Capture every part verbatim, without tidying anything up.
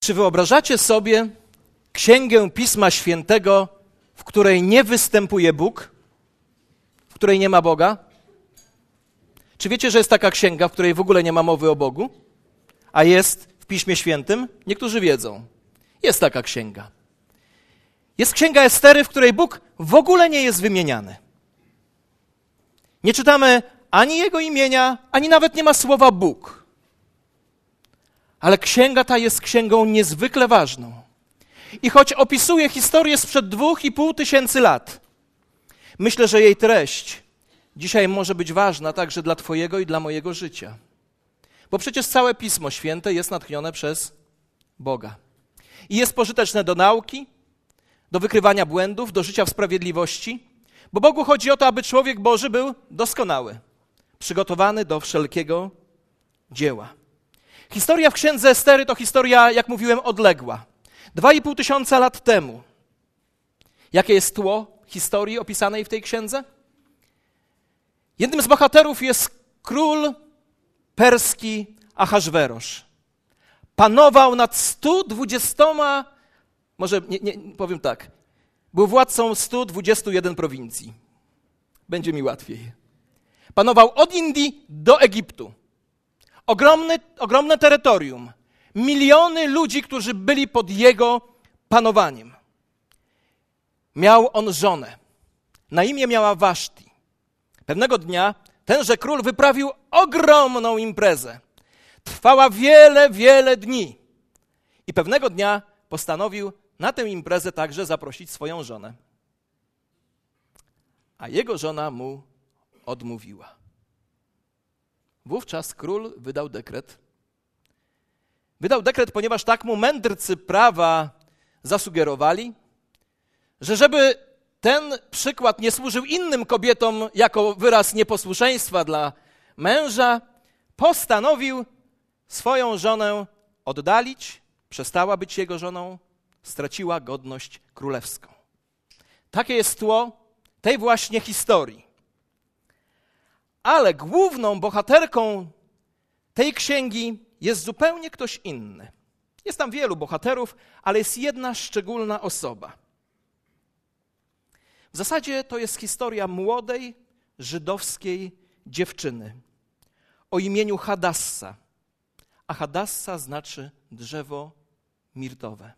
Czy wyobrażacie sobie księgę Pisma Świętego, w której nie występuje Bóg, w której nie ma Boga? Czy wiecie, że jest taka księga, w której w ogóle nie ma mowy o Bogu, a jest w Piśmie Świętym? Niektórzy wiedzą. Jest taka księga. Jest księga Estery, w której Bóg w ogóle nie jest wymieniany. Nie czytamy ani Jego imienia, ani nawet nie ma słowa Bóg. Ale księga ta jest księgą niezwykle ważną. I choć opisuje historię sprzed dwóch i pół tysięcy lat, myślę, że jej treść dzisiaj może być ważna także dla twojego i dla mojego życia. Bo przecież całe Pismo Święte jest natchnione przez Boga. I jest pożyteczne do nauki, do wykrywania błędów, do życia w sprawiedliwości, bo Bogu chodzi o to, aby człowiek Boży był doskonały, przygotowany do wszelkiego dzieła. Historia w księdze Estery to historia, jak mówiłem, odległa. Dwa i pół tysiąca lat temu. Jakie jest tło historii opisanej w tej księdze? Jednym z bohaterów jest król perski Ahaswerosz. Panował nad stu dwudziestoma, może nie, nie, powiem tak, był władcą stu dwudziestu jeden prowincji. Będzie mi łatwiej. Panował od Indii do Egiptu. Ogromny, ogromne terytorium. Miliony ludzi, którzy byli pod jego panowaniem. Miał on żonę. Na imię miała Waszti. Pewnego dnia tenże król wyprawił ogromną imprezę. Trwała wiele, wiele dni. I pewnego dnia postanowił na tę imprezę także zaprosić swoją żonę. A jego żona mu odmówiła. Wówczas król wydał dekret. Wydał dekret, ponieważ tak mu mędrcy prawa zasugerowali, że żeby ten przykład nie służył innym kobietom jako wyraz nieposłuszeństwa dla męża, postanowił swoją żonę oddalić, przestała być jego żoną, straciła godność królewską. Takie jest tło tej właśnie historii. Ale główną bohaterką tej księgi jest zupełnie ktoś inny. Jest tam wielu bohaterów, ale jest jedna szczególna osoba. W zasadzie to jest historia młodej, żydowskiej dziewczyny o imieniu Hadassa. A Hadassa znaczy drzewo mirtowe.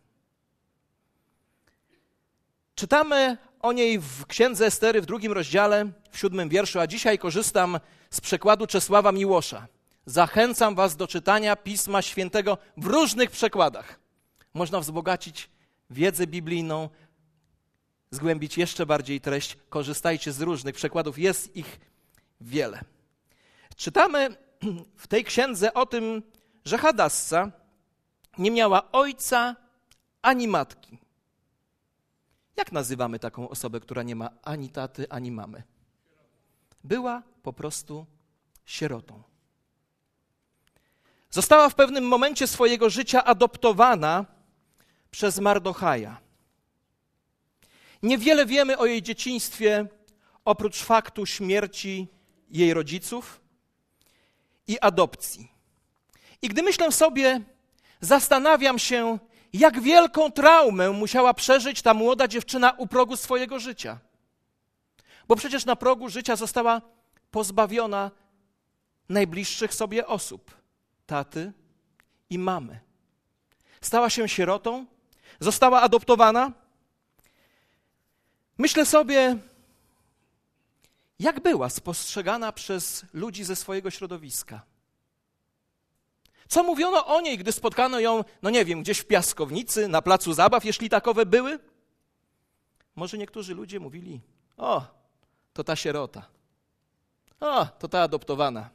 Czytamy o niej w księdze Estery w drugim rozdziale, w siódmym wierszu, a dzisiaj korzystam z przekładu Czesława Miłosza. Zachęcam was do czytania Pisma Świętego w różnych przekładach. Można wzbogacić wiedzę biblijną, zgłębić jeszcze bardziej treść. Korzystajcie z różnych przekładów, jest ich wiele. Czytamy w tej księdze o tym, że Hadassa nie miała ojca ani matki. Jak nazywamy taką osobę, która nie ma ani taty, ani mamy? Była po prostu sierotą. Została w pewnym momencie swojego życia adoptowana przez Mardochaja. Niewiele wiemy o jej dzieciństwie, oprócz faktu śmierci jej rodziców i adopcji. I gdy myślę sobie, zastanawiam się, jak wielką traumę musiała przeżyć ta młoda dziewczyna u progu swojego życia. Bo przecież na progu życia została pozbawiona najbliższych sobie osób, taty i mamy. Stała się sierotą, została adoptowana. Myślę sobie, jak była spostrzegana przez ludzi ze swojego środowiska. Co mówiono o niej, gdy spotkano ją, no nie wiem, gdzieś w piaskownicy, na placu zabaw, jeśli takowe były? Może niektórzy ludzie mówili, o, to ta sierota, o, to ta adoptowana.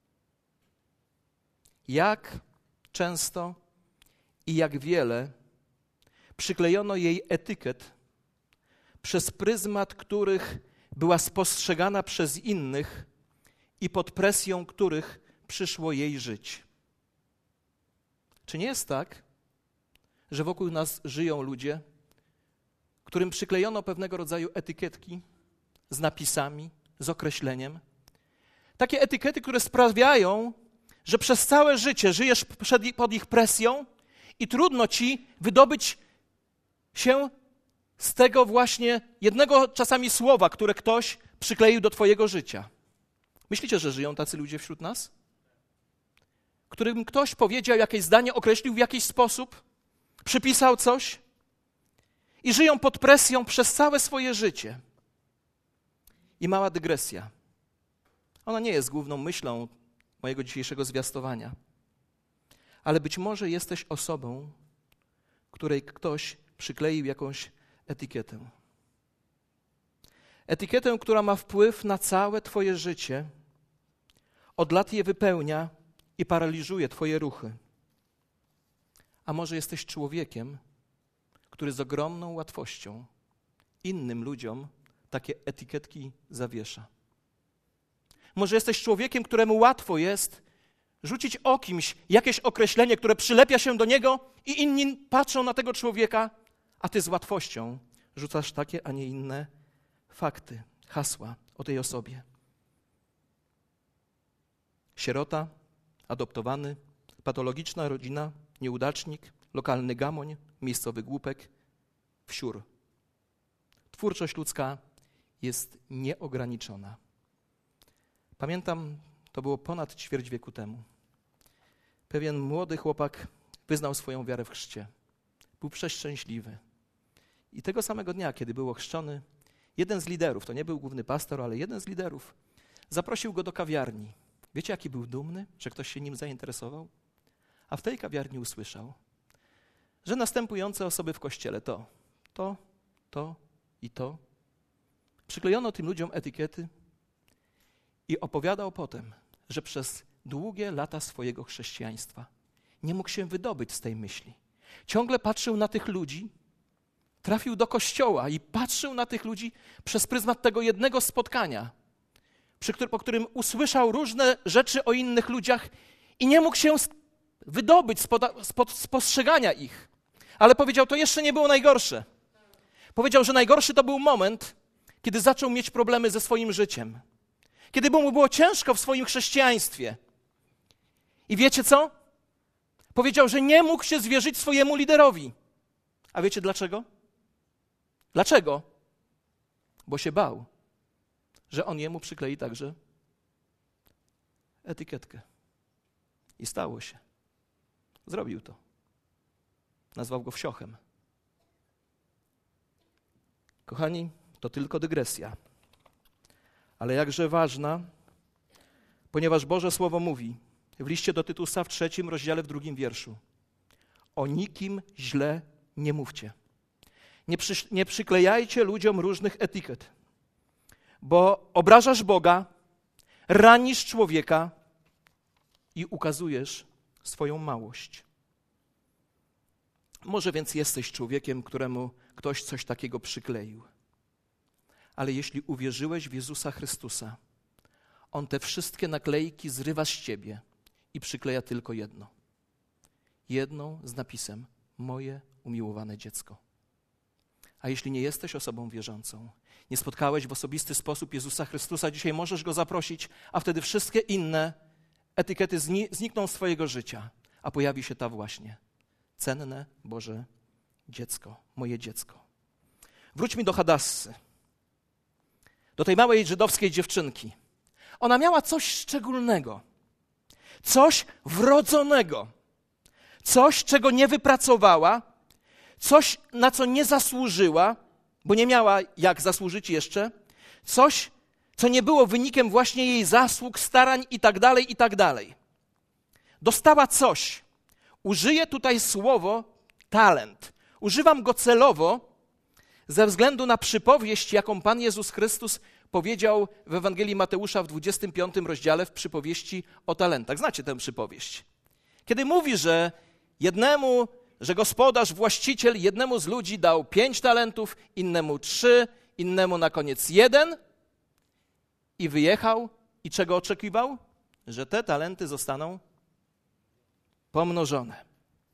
Jak często i jak wiele przyklejono jej etykiet, przez pryzmat których była spostrzegana przez innych i pod presją których przyszło jej żyć. Czy nie jest tak, że wokół nas żyją ludzie, którym przyklejono pewnego rodzaju etykietki z napisami, z określeniem? Takie etykiety, które sprawiają, że przez całe życie żyjesz pod ich presją I trudno ci wydobyć się z tego właśnie jednego czasami słowa, które ktoś przykleił do twojego życia. Myślicie, że żyją tacy ludzie wśród nas? Którym ktoś powiedział jakieś zdanie, określił w jakiś sposób, przypisał coś i żyją pod presją przez całe swoje życie. I mała dygresja. Ona nie jest główną myślą mojego dzisiejszego zwiastowania. Ale być może jesteś osobą, której ktoś przykleił jakąś etykietę. Etykietę, która ma wpływ na całe twoje życie, od lat je wypełnia i paraliżuje twoje ruchy. A może jesteś człowiekiem, który z ogromną łatwością innym ludziom takie etykietki zawiesza. Może jesteś człowiekiem, któremu łatwo jest rzucić o kimś jakieś określenie, które przylepia się do niego i inni patrzą na tego człowieka, a ty z łatwością rzucasz takie, a nie inne fakty, hasła o tej osobie. Sierota, adoptowany, patologiczna rodzina, nieudacznik, lokalny gamoń, miejscowy głupek, wsiór. Twórczość ludzka jest nieograniczona. Pamiętam, to było ponad ćwierć wieku temu. Pewien młody chłopak wyznał swoją wiarę w chrzcie. Był przeszczęśliwy. I tego samego dnia, kiedy był ochrzczony, jeden z liderów, to nie był główny pastor, ale jeden z liderów, zaprosił go do kawiarni. Wiecie, jaki był dumny, że ktoś się nim zainteresował? A w tej kawiarni usłyszał, że następujące osoby w kościele to, to, to i to. Przyklejono tym ludziom etykiety i opowiadał potem, że przez długie lata swojego chrześcijaństwa nie mógł się wydobyć z tej myśli. Ciągle patrzył na tych ludzi, trafił do kościoła i patrzył na tych ludzi przez pryzmat tego jednego spotkania, przy którym, po którym usłyszał różne rzeczy o innych ludziach i nie mógł się wydobyć spod, spod spostrzegania ich. Ale powiedział, to jeszcze nie było najgorsze. Powiedział, że najgorszy to był moment, kiedy zaczął mieć problemy ze swoim życiem. Kiedy mu było ciężko w swoim chrześcijaństwie. I wiecie co? Powiedział, że nie mógł się zwierzyć swojemu liderowi. A wiecie dlaczego? Dlaczego? Bo się bał, że on jemu przyklei także etykietkę. I stało się. Zrobił to. Nazwał go wsiochem. Kochani, to tylko dygresja. Ale jakże ważna, ponieważ Boże Słowo mówi w liście do Tytusa w trzecim rozdziale w drugim wierszu: o nikim źle nie mówcie. Nie, przy, nie przyklejajcie ludziom różnych etykiet, bo obrażasz Boga, ranisz człowieka i ukazujesz swoją małość. Może więc jesteś człowiekiem, któremu ktoś coś takiego przykleił. Ale jeśli uwierzyłeś w Jezusa Chrystusa, On te wszystkie naklejki zrywa z ciebie i przykleja tylko jedno. Jedną z napisem: moje umiłowane dziecko. A jeśli nie jesteś osobą wierzącą, nie spotkałeś w osobisty sposób Jezusa Chrystusa, dzisiaj możesz Go zaprosić, a wtedy wszystkie inne etykiety zni- znikną z twojego życia, a pojawi się ta właśnie: cenne Boże dziecko, moje dziecko. Wróćmy do Hadassy, do tej małej żydowskiej dziewczynki. Ona miała coś szczególnego, coś wrodzonego, coś, czego nie wypracowała, coś, na co nie zasłużyła, bo nie miała jak zasłużyć jeszcze, coś, co nie było wynikiem właśnie jej zasług, starań i tak dalej, i tak dalej. Dostała coś. Użyję tutaj słowo talent. Używam go celowo ze względu na przypowieść, jaką Pan Jezus Chrystus powiedział w Ewangelii Mateusza w dwudziestym piątym rozdziale w przypowieści o talentach. Znacie tę przypowieść. Kiedy mówi, że jednemu, że gospodarz, właściciel jednemu z ludzi dał pięć talentów, innemu trzy, innemu na koniec jeden i wyjechał. I czego oczekiwał? Że te talenty zostaną pomnożone.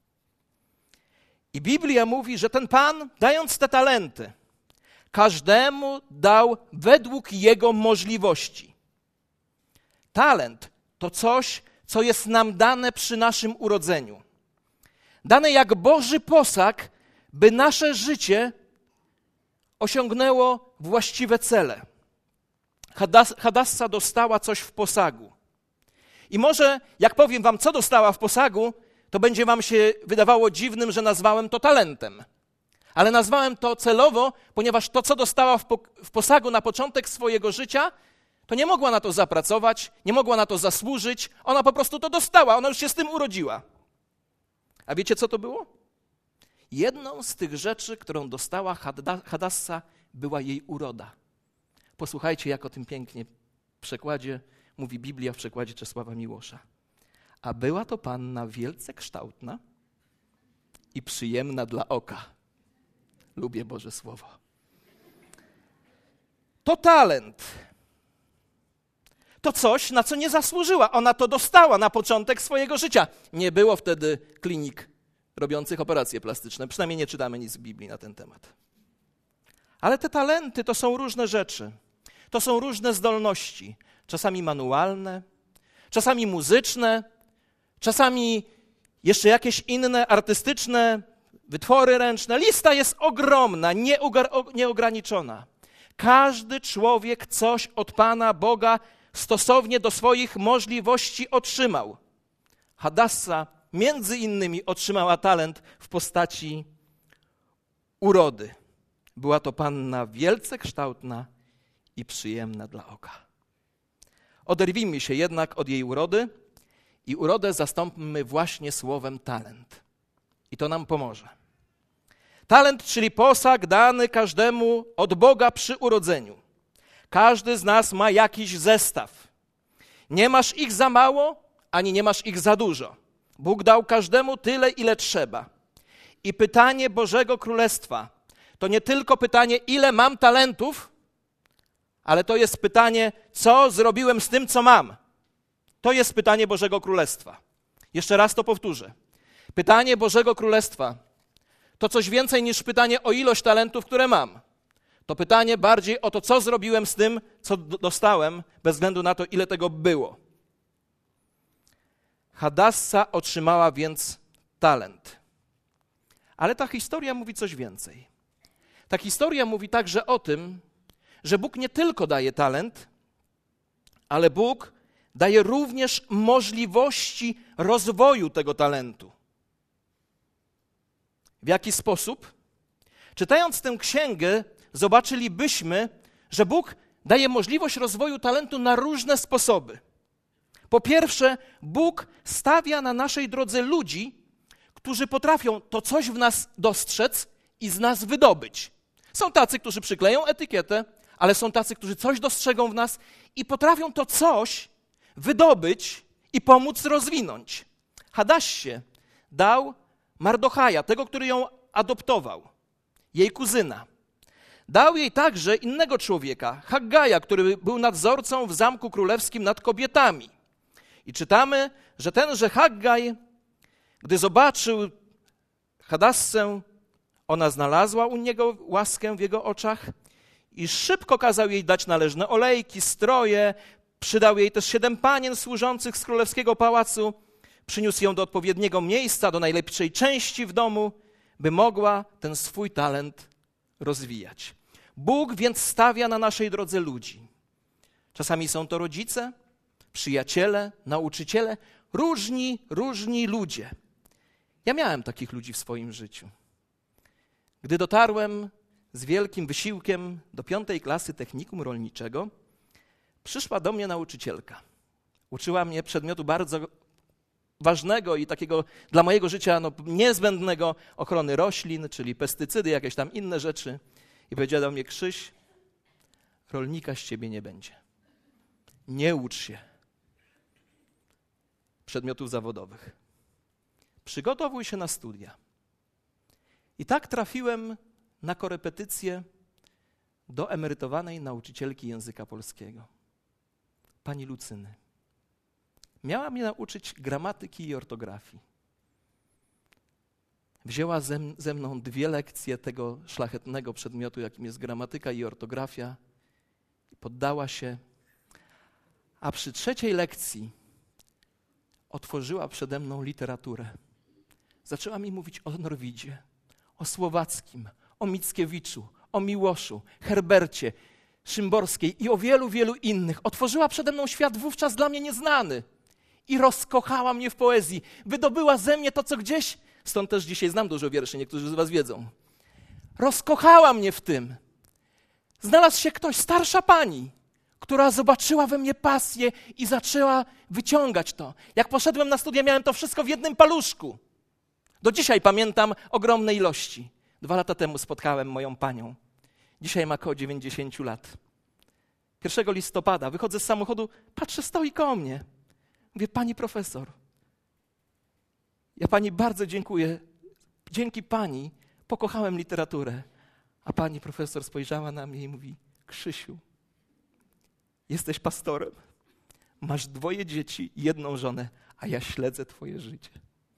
I Biblia mówi, że ten Pan, dając te talenty, każdemu dał według jego możliwości. Talent to coś, co jest nam dane przy naszym urodzeniu. dane jak Boży posag, by nasze życie osiągnęło właściwe cele. Hadas, Hadassa dostała coś w posagu. I może, jak powiem wam, co dostała w posagu, to będzie wam się wydawało dziwnym, że nazwałem to talentem. Ale nazwałem to celowo, ponieważ to, co dostała w, po, w posagu na początek swojego życia, to nie mogła na to zapracować, nie mogła na to zasłużyć. Ona po prostu to dostała, ona już się z tym urodziła. A wiecie, co to było? Jedną z tych rzeczy, którą dostała Hadassa, była jej uroda. Posłuchajcie, jak o tym pięknie w przekładzie mówi Biblia w przekładzie Czesława Miłosza. A była to panna wielce kształtna i przyjemna dla oka. Lubię Boże Słowo. To talent. To coś, na co nie zasłużyła. Ona to dostała na początek swojego życia. Nie było wtedy klinik robiących operacje plastyczne. Przynajmniej nie czytamy nic w Biblii na ten temat. Ale te talenty to są różne rzeczy. To są różne zdolności. Czasami manualne, czasami muzyczne, czasami jeszcze jakieś inne artystyczne wytwory ręczne. Lista jest ogromna, nieograniczona. Każdy człowiek coś od Pana Boga stosownie do swoich możliwości otrzymał. Hadassa między innymi otrzymała talent w postaci urody. Była to panna wielce kształtna i przyjemna dla oka. Oderwijmy się jednak od jej urody i urodę zastąpmy właśnie słowem talent. I to nam pomoże. Talent, czyli posag dany każdemu od Boga przy urodzeniu. Każdy z nas ma jakiś zestaw. Nie masz ich za mało, ani nie masz ich za dużo. Bóg dał każdemu tyle, ile trzeba. I pytanie Bożego Królestwa to nie tylko pytanie, ile mam talentów, ale to jest pytanie, co zrobiłem z tym, co mam. To jest pytanie Bożego Królestwa. Jeszcze raz to powtórzę. Pytanie Bożego Królestwa to coś więcej niż pytanie o ilość talentów, które mam. To pytanie bardziej o to, co zrobiłem z tym, co dostałem, bez względu na to, ile tego było. Hadassa otrzymała więc talent. Ale ta historia mówi coś więcej. Ta historia mówi także o tym, że Bóg nie tylko daje talent, ale Bóg daje również możliwości rozwoju tego talentu. W jaki sposób? Czytając tę księgę, zobaczylibyśmy, że Bóg daje możliwość rozwoju talentu na różne sposoby. Po pierwsze, Bóg stawia na naszej drodze ludzi, którzy potrafią to coś w nas dostrzec i z nas wydobyć. Są tacy, którzy przykleją etykietę, ale są tacy, którzy coś dostrzegą w nas i potrafią to coś wydobyć i pomóc rozwinąć. Hadassie dał Mardochaja, tego, który ją adoptował, jej kuzyna. Dał jej także innego człowieka, Haggaja, który był nadzorcą w zamku królewskim nad kobietami. I czytamy, że tenże Haggaj, gdy zobaczył Hadassę, ona znalazła u niego łaskę w jego oczach i szybko kazał jej dać należne olejki, stroje, przydał jej też siedem panien służących z królewskiego pałacu, przyniósł ją do odpowiedniego miejsca, do najlepszej części w domu, by mogła ten swój talent rozwijać. Bóg więc stawia na naszej drodze ludzi. Czasami są to rodzice, przyjaciele, nauczyciele, różni, różni ludzie. Ja miałem takich ludzi w swoim życiu. Gdy dotarłem z wielkim wysiłkiem do piątej klasy technikum rolniczego, przyszła do mnie nauczycielka. Uczyła mnie przedmiotu bardzo ważnego i takiego dla mojego życia no, niezbędnego ochrony roślin, czyli pestycydy, jakieś tam inne rzeczy. I powiedziała do mnie: Krzyś, rolnika z ciebie nie będzie. Nie ucz się przedmiotów zawodowych. Przygotowuj się na studia. I tak trafiłem na korepetycję do emerytowanej nauczycielki języka polskiego, pani Lucyny. Miała mnie nauczyć gramatyki i ortografii. Wzięła ze, ze mną dwie lekcje tego szlachetnego przedmiotu, jakim jest gramatyka i ortografia, i poddała się. A przy trzeciej lekcji otworzyła przede mną literaturę zaczęła mi mówić o Norwidzie, o Słowackim, o Mickiewiczu, o Miłoszu, Herbercie, Szymborskiej i o wielu, wielu innych. Otworzyła przede mną świat wówczas dla mnie nieznany i rozkochała mnie w poezji. Wydobyła ze mnie to, co gdzieś, stąd też dzisiaj znam dużo wierszy, niektórzy z was wiedzą. Rozkochała mnie w tym. Znalazł się ktoś, starsza pani, która zobaczyła we mnie pasję i zaczęła wyciągać to. Jak poszedłem na studia, miałem to wszystko w jednym paluszku. Do dzisiaj pamiętam ogromne ilości. Dwa lata temu spotkałem moją panią. Dzisiaj ma około dziewięćdziesiąt lat. pierwszego listopada wychodzę z samochodu, patrzę, stoi koło mnie. Mówię, pani profesor, ja pani bardzo dziękuję. Dzięki pani pokochałem literaturę. A pani profesor spojrzała na mnie i mówi, Krzysiu, jesteś pastorem, masz dwoje dzieci i jedną żonę, a ja śledzę twoje życie.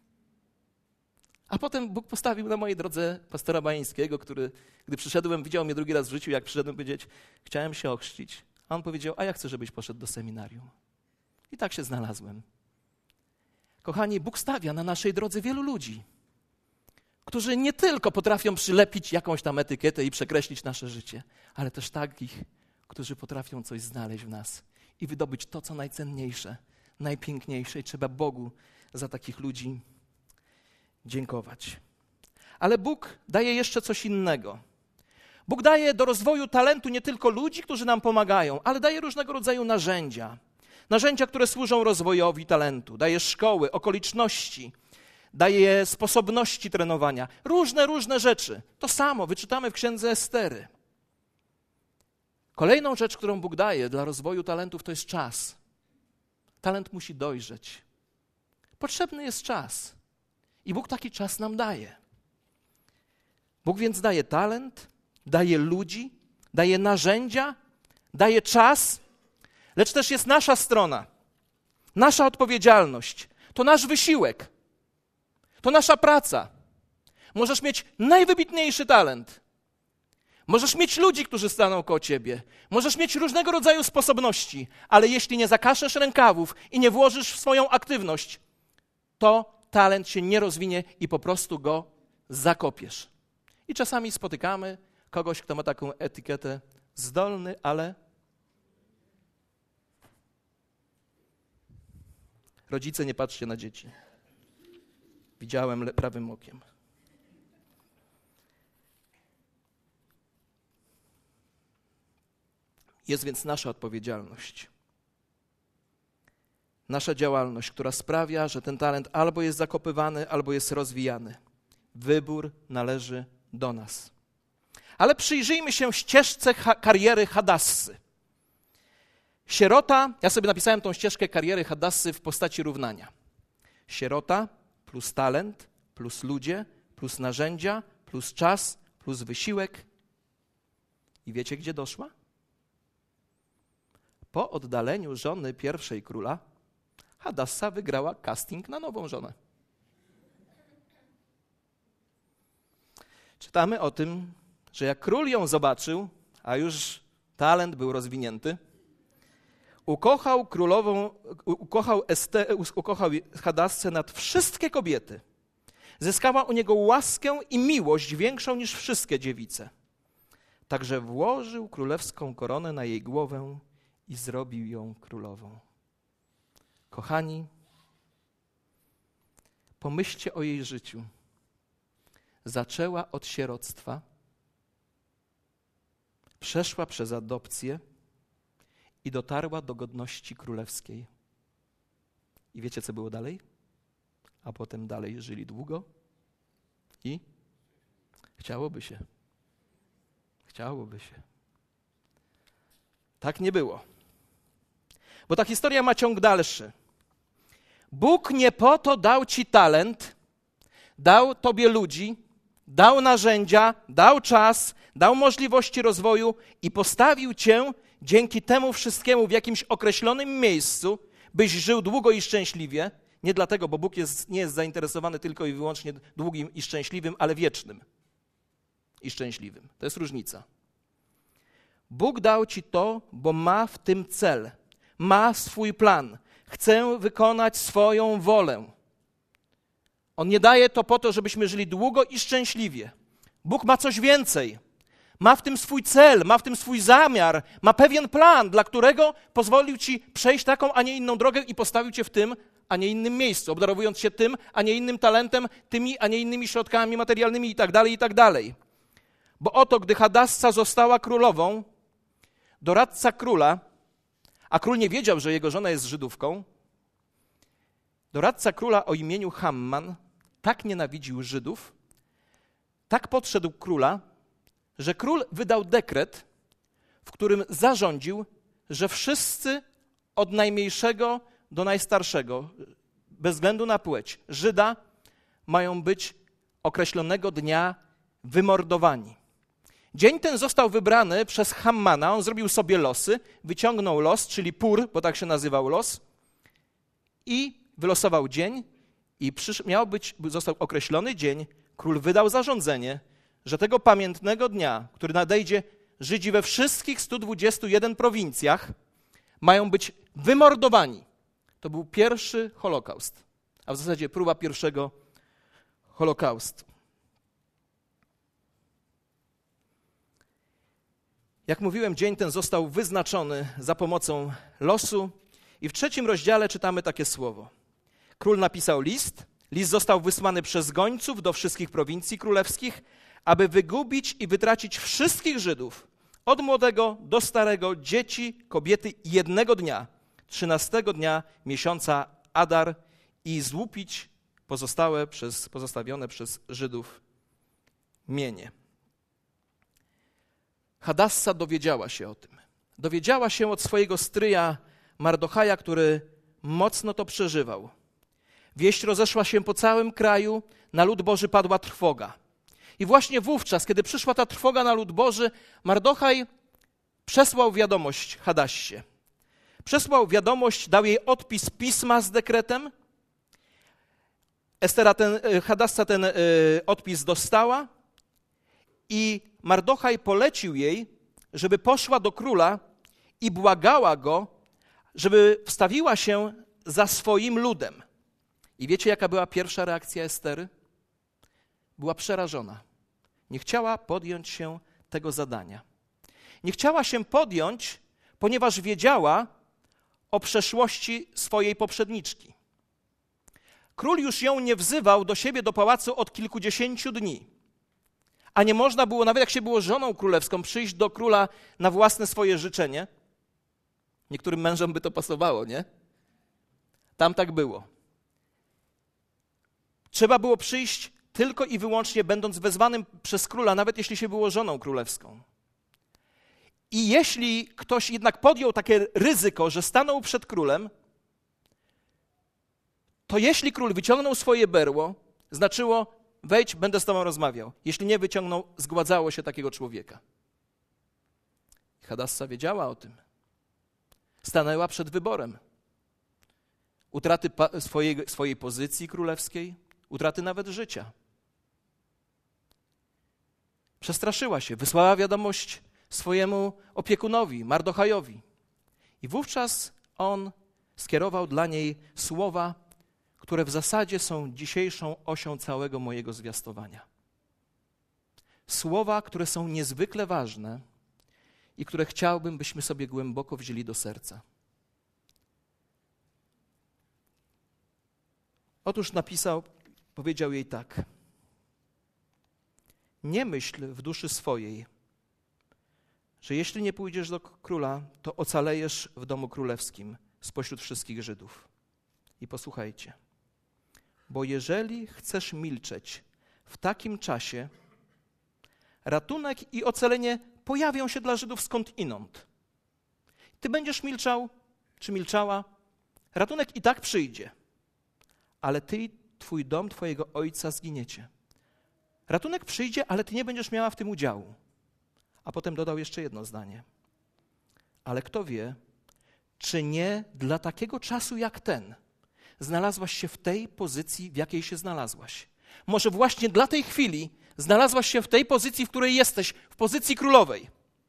A potem Bóg postawił na mojej drodze pastora Bajeńskiego, który, gdy przyszedłem, widział mnie drugi raz w życiu, jak przyszedłem powiedzieć, chciałem się ochrzcić. A on powiedział, a ja chcę, żebyś poszedł do seminarium. I tak się znalazłem. Kochani, Bóg stawia na naszej drodze wielu ludzi, którzy nie tylko potrafią przylepić jakąś tam etykietę i przekreślić nasze życie, ale też takich, którzy potrafią coś znaleźć w nas i wydobyć to, co najcenniejsze, najpiękniejsze. I trzeba Bogu za takich ludzi dziękować. Ale Bóg daje jeszcze coś innego. Bóg daje do rozwoju talentu nie tylko ludzi, którzy nam pomagają, ale daje różnego rodzaju narzędzia. Narzędzia, które służą rozwojowi talentu. Daje szkoły, okoliczności, daje sposobności trenowania. Różne, różne rzeczy. To samo wyczytamy w księdze Estery. Kolejną rzecz, którą Bóg daje dla rozwoju talentów, to jest czas. Talent musi dojrzeć. Potrzebny jest czas. I Bóg taki czas nam daje. Bóg więc daje talent, daje ludzi, daje narzędzia, daje czas, lecz też jest nasza strona, nasza odpowiedzialność, to nasz wysiłek, to nasza praca. Możesz mieć najwybitniejszy talent, możesz mieć ludzi, którzy staną koło ciebie, możesz mieć różnego rodzaju sposobności, ale jeśli nie zakaszesz rękawów i nie włożysz w swoją aktywność, to talent się nie rozwinie i po prostu go zakopiesz. I czasami spotykamy kogoś, kto ma taką etykietę zdolny, ale rodzice, nie patrzcie na dzieci. Widziałem prawym okiem. Jest więc nasza odpowiedzialność. Nasza działalność, która sprawia, że ten talent albo jest zakopywany, albo jest rozwijany. Wybór należy do nas. Ale przyjrzyjmy się ścieżce ha- kariery Hadassy. Sierota, ja sobie napisałem tą ścieżkę kariery Hadassy w postaci równania. Sierota plus talent, plus ludzie, plus narzędzia, plus czas, plus wysiłek. I wiecie, gdzie doszła? Po oddaleniu żony pierwszej króla Hadassa wygrała casting na nową żonę. Czytamy o tym, że jak król ją zobaczył, a już talent był rozwinięty, ukochał królową, ukochał, Este, ukochał Hadassę nad wszystkie kobiety. Zyskała u niego łaskę i miłość większą niż wszystkie dziewice. Także włożył królewską koronę na jej głowę i zrobił ją królową. Kochani, pomyślcie o jej życiu. Zaczęła od sieroctwa, przeszła przez adopcję i dotarła do godności królewskiej. I wiecie, co było dalej? A potem dalej żyli długo i chciałoby się. Chciałoby się. Tak nie było. Bo ta historia ma ciąg dalszy. Bóg nie po to dał ci talent, dał tobie ludzi, dał narzędzia, dał czas, dał możliwości rozwoju i postawił cię dzięki temu wszystkiemu w jakimś określonym miejscu, byś żył długo i szczęśliwie. Nie dlatego, bo Bóg jest, nie jest zainteresowany tylko i wyłącznie długim i szczęśliwym, ale wiecznym i szczęśliwym. To jest różnica. Bóg dał ci to, bo ma w tym cel, ma swój plan. Chce wykonać swoją wolę. On nie daje to po to, żebyśmy żyli długo i szczęśliwie. Bóg ma coś więcej. Ma w tym swój cel, ma w tym swój zamiar, ma pewien plan, dla którego pozwolił ci przejść taką, a nie inną drogę i postawił cię w tym, a nie innym miejscu, obdarowując się tym, a nie innym talentem, tymi, a nie innymi środkami materialnymi i tak dalej, i tak dalej. Bo oto, gdy Hadassa została królową, doradca króla, a król nie wiedział, że jego żona jest Żydówką, doradca króla o imieniu Hamman tak nienawidził Żydów, tak podszedł króla, że król wydał dekret, w którym zarządził, że wszyscy od najmniejszego do najstarszego, bez względu na płeć, Żyda, mają być określonego dnia wymordowani. Dzień ten został wybrany przez Hammana, on zrobił sobie losy, wyciągnął los, czyli pur, bo tak się nazywał los, i wylosował dzień i przysz- miał być, został określony dzień, król wydał zarządzenie, że tego pamiętnego dnia, który nadejdzie, Żydzi we wszystkich stu dwudziestu jeden prowincjach mają być wymordowani. To był pierwszy Holokaust, a w zasadzie próba pierwszego Holokaustu. Jak mówiłem, dzień ten został wyznaczony za pomocą losu i w trzecim rozdziale czytamy takie słowo. Król napisał list, list został wysłany przez gońców do wszystkich prowincji królewskich, aby wygubić i wytracić wszystkich Żydów, od młodego do starego, dzieci, kobiety jednego dnia, trzynastego dnia miesiąca Adar i złupić pozostałe przez, pozostawione przez Żydów mienie. Hadassa dowiedziała się o tym. Dowiedziała się od swojego stryja Mardochaja, który mocno to przeżywał. Wieść rozeszła się po całym kraju, na lud Boży padła trwoga. I właśnie wówczas, kiedy przyszła ta trwoga na lud Boży, Mardochaj przesłał wiadomość Hadassie. Przesłał wiadomość, dał jej odpis pisma z dekretem. Estera ten, Hadassa ten y, odpis dostała i Mardochaj polecił jej, żeby poszła do króla i błagała go, żeby wstawiła się za swoim ludem. I wiecie, jaka była pierwsza reakcja Estery? Była przerażona. Nie chciała podjąć się tego zadania. Nie chciała się podjąć, ponieważ wiedziała o przeszłości swojej poprzedniczki. Król już ją nie wzywał do siebie do pałacu od kilkudziesięciu dni. A nie można było, nawet jak się było żoną królewską, przyjść do króla na własne swoje życzenie. Niektórym mężom by to pasowało, nie? Tam tak było. Trzeba było przyjść tylko i wyłącznie będąc wezwanym przez króla, nawet jeśli się było żoną królewską. I jeśli ktoś jednak podjął takie ryzyko, że stanął przed królem, to jeśli król wyciągnął swoje berło, znaczyło: wejdź, będę z tobą rozmawiał. Jeśli nie wyciągnął, zgładzało się takiego człowieka. Hadassa wiedziała o tym. Stanęła przed wyborem. Utraty pa- swojej, swojej pozycji królewskiej, utraty nawet życia. Przestraszyła się, wysłała wiadomość swojemu opiekunowi, Mardochajowi. I wówczas on skierował dla niej słowa, które w zasadzie są dzisiejszą osią całego mojego zwiastowania. Słowa, które są niezwykle ważne i które chciałbym, byśmy sobie głęboko wzięli do serca. Otóż napisał, powiedział jej tak: nie myśl w duszy swojej, że jeśli nie pójdziesz do króla, to ocalejesz w domu królewskim spośród wszystkich Żydów. I posłuchajcie, bo jeżeli chcesz milczeć w takim czasie, ratunek i ocalenie pojawią się dla Żydów skądinąd. Ty będziesz milczał, czy milczała, ratunek i tak przyjdzie, ale ty i twój dom, twojego ojca zginiecie. Ratunek przyjdzie, ale ty nie będziesz miała w tym udziału. A potem dodał jeszcze jedno zdanie. Ale kto wie, czy nie dla takiego czasu jak ten znalazłaś się w tej pozycji, w jakiej się znalazłaś. Może właśnie dla tej chwili znalazłaś się w tej pozycji, w której jesteś, w pozycji królowej.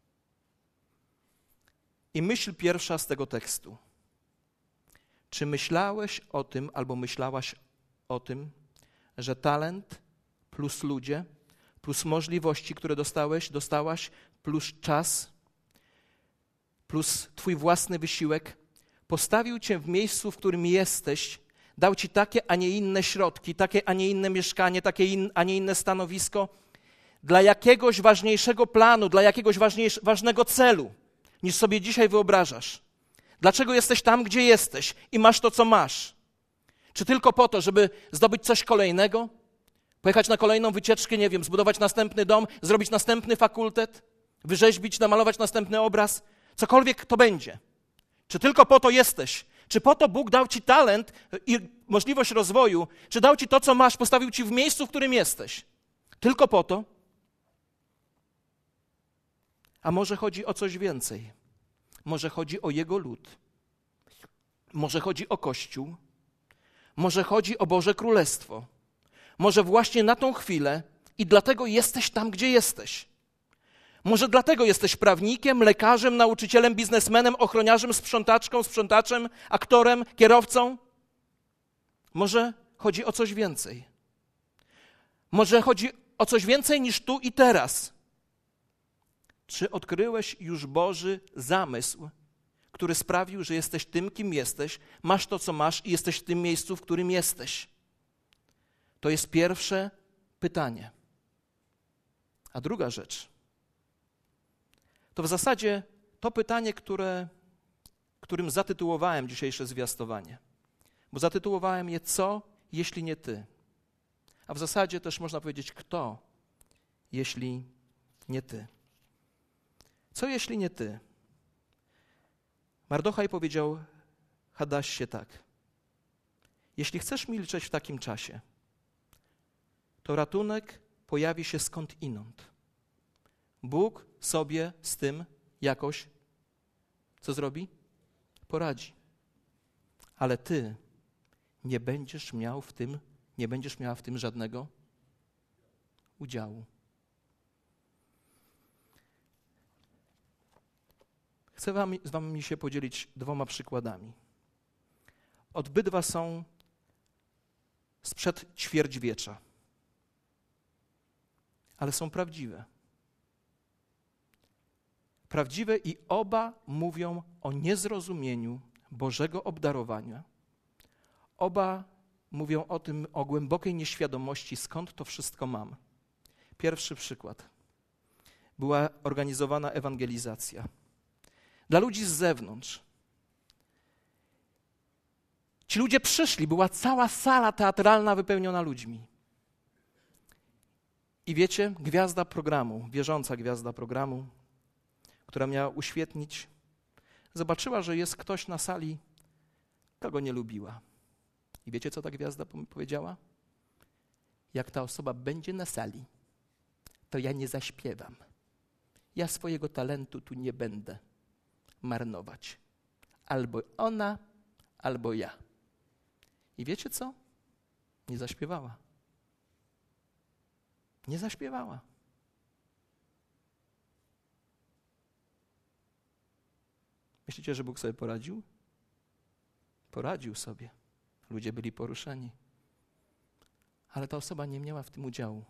I myśl pierwsza z tego tekstu. Czy myślałeś o tym, albo myślałaś o tym, że talent plus ludzie, plus możliwości, które dostałeś, dostałaś, plus czas, plus twój własny wysiłek, postawił cię w miejscu, w którym jesteś, dał ci takie, a nie inne środki, takie, a nie inne mieszkanie, takie, in, a nie inne stanowisko, dla jakiegoś ważniejszego planu, dla jakiegoś ważnego celu, niż sobie dzisiaj wyobrażasz. Dlaczego jesteś tam, gdzie jesteś i masz to, co masz? Czy tylko po to, żeby zdobyć coś kolejnego? Pojechać na kolejną wycieczkę, nie wiem, zbudować następny dom, zrobić następny fakultet, wyrzeźbić, namalować następny obraz? Cokolwiek to będzie. Czy tylko po to jesteś? Czy po to Bóg dał ci talent i możliwość rozwoju? Czy dał ci to, co masz, postawił ci w miejscu, w którym jesteś? Tylko po to? A może chodzi o coś więcej? Może chodzi o Jego lud? Może chodzi o Kościół? Może chodzi o Boże Królestwo? Może właśnie na tą chwilę i dlatego jesteś tam, gdzie jesteś? Może dlatego jesteś prawnikiem, lekarzem, nauczycielem, biznesmenem, ochroniarzem, sprzątaczką, sprzątaczem, aktorem, kierowcą? Może chodzi o coś więcej? Może chodzi o coś więcej niż tu i teraz? Czy odkryłeś już Boży zamysł, który sprawił, że jesteś tym, kim jesteś, masz to, co masz i jesteś w tym miejscu, w którym jesteś? To jest pierwsze pytanie. A druga rzecz, to w zasadzie to pytanie, które, którym zatytułowałem dzisiejsze zwiastowanie. Bo zatytułowałem je co, jeśli nie ty? A w zasadzie też można powiedzieć kto, jeśli nie ty? Co jeśli nie ty? Mardochaj powiedział Hadassie tak. Jeśli chcesz milczeć w takim czasie, to ratunek pojawi się skądinąd. Bóg sobie z tym jakoś, co zrobi? Poradzi. Ale ty nie będziesz miał w tym, nie będziesz miała w tym żadnego udziału. Chcę wam, z wami się podzielić dwoma przykładami. Obydwa są sprzed ćwierćwiecza, ale są prawdziwe. Prawdziwe i oba mówią o niezrozumieniu Bożego obdarowania. Oba mówią o tym, o głębokiej nieświadomości, skąd to wszystko mam. Pierwszy przykład. Była organizowana ewangelizacja. Dla ludzi z zewnątrz. Ci ludzie przyszli, była cała sala teatralna wypełniona ludźmi. I wiecie, gwiazda programu, wierząca gwiazda programu, która miała uświetnić, zobaczyła, że jest ktoś na sali, kogo nie lubiła. I wiecie, co ta gwiazda powiedziała? Jak ta osoba będzie na sali, to ja nie zaśpiewam. Ja swojego talentu tu nie będę marnować. Albo ona, albo ja. I wiecie co? Nie zaśpiewała. Nie zaśpiewała. Myślicie, że Bóg sobie poradził? Poradził sobie. Ludzie byli poruszeni. Ale ta osoba nie miała w tym udziału.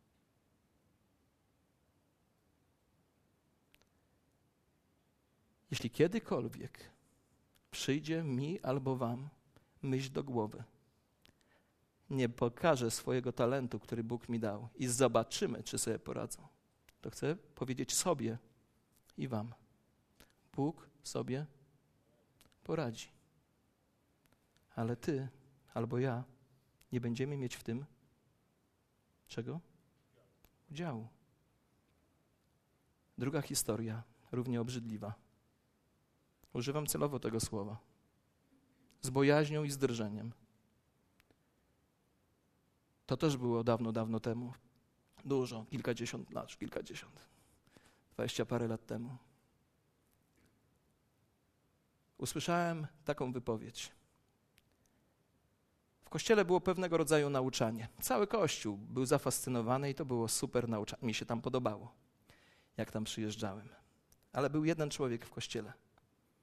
Jeśli kiedykolwiek przyjdzie mi albo wam myśl do głowy, nie pokażę swojego talentu, który Bóg mi dał i zobaczymy, czy sobie poradzą, to chcę powiedzieć sobie i wam. Bóg sobie poradzi. Ale ty albo ja nie będziemy mieć w tym czego? Udziału. Druga historia, równie obrzydliwa. Używam celowo tego słowa. Z bojaźnią i z drżeniem. To też było dawno, dawno temu. Dużo, kilkadziesiąt lat, kilkadziesiąt. Dwadzieścia parę lat temu. Usłyszałem taką wypowiedź. W kościele było pewnego rodzaju nauczanie. Cały kościół był zafascynowany i to było super nauczanie. Mi się tam podobało, jak tam przyjeżdżałem. Ale był jeden człowiek w kościele.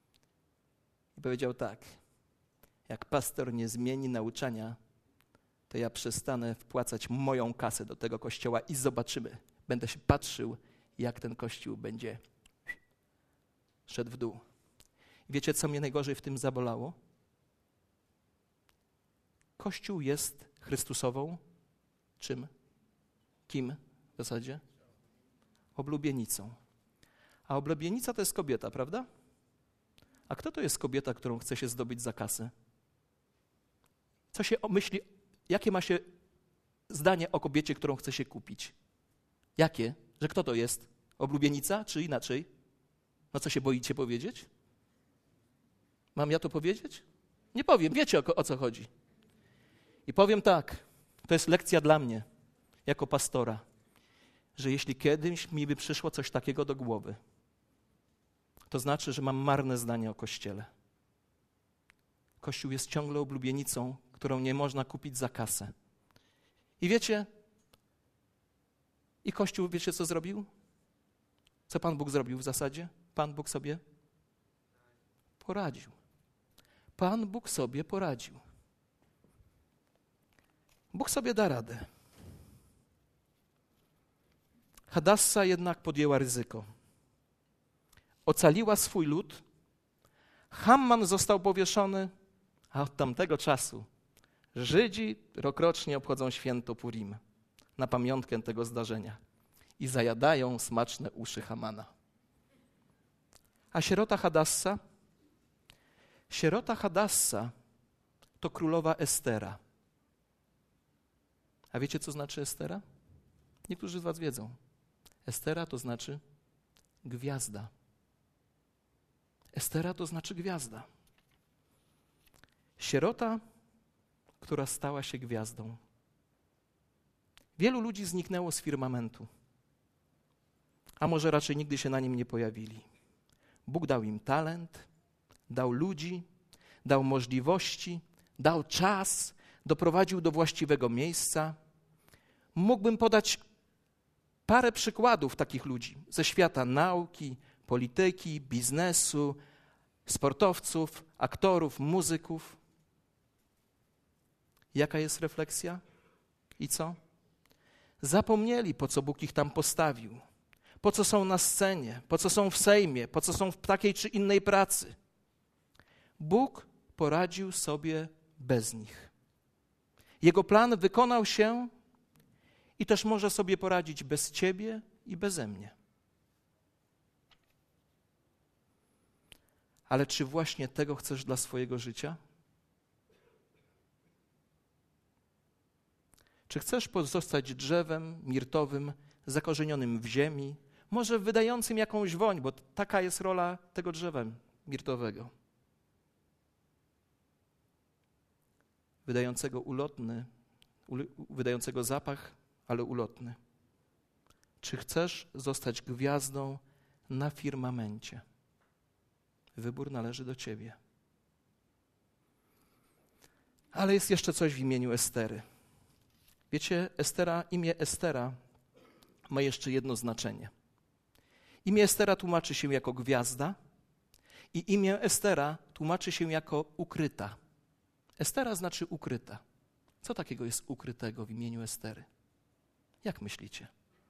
I powiedział tak, jak pastor nie zmieni nauczania, to ja przestanę wpłacać moją kasę do tego kościoła i zobaczymy. Będę się patrzył, jak ten kościół będzie szedł w dół. I wiecie, co mnie najgorzej w tym zabolało? Kościół jest Chrystusową czym? Kim w zasadzie? Oblubienicą. A oblubienica to jest kobieta, prawda? A kto to jest kobieta, którą chce się zdobyć za kasę? Co się myśli, jakie ma się zdanie o kobiecie, którą chce się kupić? Jakie? Że kto to jest? Oblubienica czy inaczej? No co się boicie powiedzieć? Mam ja to powiedzieć? Nie powiem, wiecie o, o co chodzi. I powiem tak, to jest lekcja dla mnie, jako pastora, że jeśli kiedyś mi by przyszło coś takiego do głowy, to znaczy, że mam marne zdanie o Kościele. Kościół jest ciągle oblubienicą, którą nie można kupić za kasę. I wiecie, i Kościół, wiecie co zrobił? Co Pan Bóg zrobił w zasadzie? Pan Bóg sobie poradził. Pan Bóg sobie poradził. Bóg sobie da radę. Hadassa jednak podjęła ryzyko. Ocaliła swój lud. Hamman został powieszony, a od tamtego czasu Żydzi rokrocznie obchodzą święto Purim na pamiątkę tego zdarzenia i zajadają smaczne uszy Hamana. A sierota Hadassa? Sierota Hadassa to królowa Estera. A wiecie, co znaczy Estera? Niektórzy z was wiedzą. Estera to znaczy gwiazda. Estera to znaczy gwiazda. Sierota, która stała się gwiazdą. Wielu ludzi zniknęło z firmamentu, a może raczej nigdy się na nim nie pojawili. Bóg dał im talent, dał ludzi, dał możliwości, dał czas, doprowadził do właściwego miejsca. Mógłbym podać parę przykładów takich ludzi ze świata nauki, polityki, biznesu, sportowców, aktorów, muzyków. Jaka jest refleksja? I co? Zapomnieli, po co Bóg ich tam postawił, po co są na scenie, po co są w Sejmie, po co są w takiej czy innej pracy. Bóg poradził sobie bez nich. Jego plan wykonał się i też może sobie poradzić bez ciebie i beze mnie. Ale czy właśnie tego chcesz dla swojego życia? Czy chcesz pozostać drzewem mirtowym, zakorzenionym w ziemi, może wydającym jakąś woń, bo taka jest rola tego drzewa mirtowego. Wydającego ulotny, wydającego zapach, ale ulotny. Czy chcesz zostać gwiazdą na firmamencie? Wybór należy do ciebie. Ale jest jeszcze coś w imieniu Estery. Wiecie, Estera, imię Estera ma jeszcze jedno znaczenie. Imię Estera tłumaczy się jako gwiazda i imię Estera tłumaczy się jako ukryta. Estera znaczy ukryta. Co takiego jest ukrytego w imieniu Estery? Jak myślicie?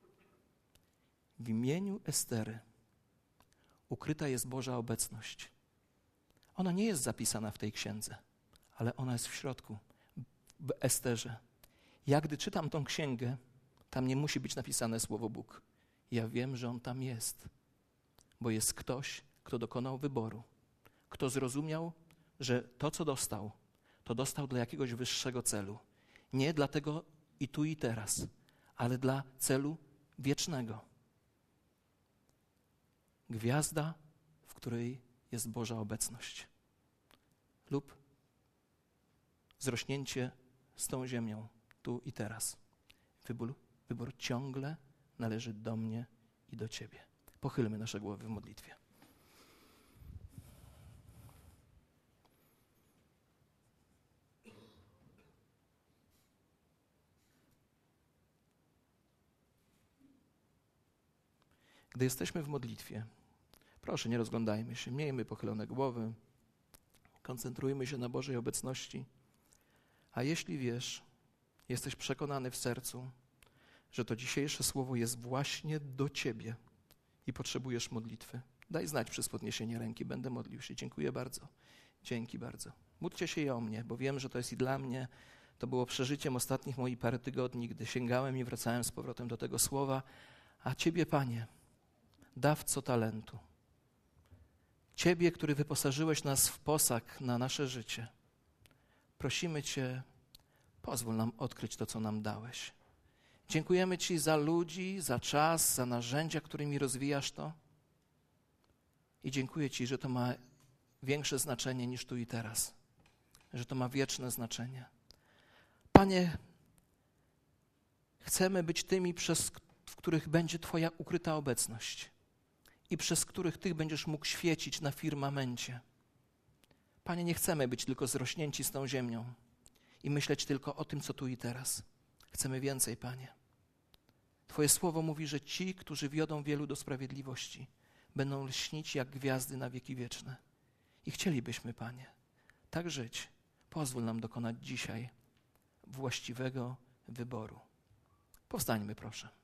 W imieniu Estery ukryta jest Boża obecność. Ona nie jest zapisana w tej księdze, ale ona jest w środku, w Esterze. Ja gdy czytam tą księgę, tam nie musi być napisane słowo Bóg. Ja wiem, że On tam jest, bo jest ktoś, kto dokonał wyboru, kto zrozumiał, że to, co dostał, to dostał dla jakiegoś wyższego celu. Nie dla tego i tu i teraz, ale dla celu wiecznego. Gwiazda, w której jest Boża obecność. Lub zrośnięcie z tą ziemią, tu i teraz. Wybór, wybór ciągle należy do mnie i do ciebie. Pochylmy nasze głowy w modlitwie. Gdy jesteśmy w modlitwie, proszę, nie rozglądajmy się, miejmy pochylone głowy, koncentrujmy się na Bożej obecności. A jeśli wiesz, jesteś przekonany w sercu, że to dzisiejsze słowo jest właśnie do ciebie i potrzebujesz modlitwy, daj znać przez podniesienie ręki, będę modlił się. Dziękuję bardzo. Dzięki bardzo. Módlcie się i o mnie, bo wiem, że to jest i dla mnie. To było przeżyciem ostatnich moich parę tygodni, gdy sięgałem i wracałem z powrotem do tego słowa. A Ciebie, Panie, dawco talentu, Ciebie, który wyposażyłeś nas w posag na nasze życie, prosimy Cię, pozwól nam odkryć to, co nam dałeś. Dziękujemy Ci za ludzi, za czas, za narzędzia, którymi rozwijasz to. I dziękuję Ci, że to ma większe znaczenie niż tu i teraz, że to ma wieczne znaczenie. Panie, chcemy być tymi, przez w których będzie Twoja ukryta obecność i przez których Ty będziesz mógł świecić na firmamencie. Panie, nie chcemy być tylko zrośnięci z tą ziemią i myśleć tylko o tym, co tu i teraz. Chcemy więcej, Panie. Twoje słowo mówi, że ci, którzy wiodą wielu do sprawiedliwości, będą lśnić jak gwiazdy na wieki wieczne. I chcielibyśmy, Panie, tak żyć. Pozwól nam dokonać dzisiaj właściwego wyboru. Powstańmy, proszę.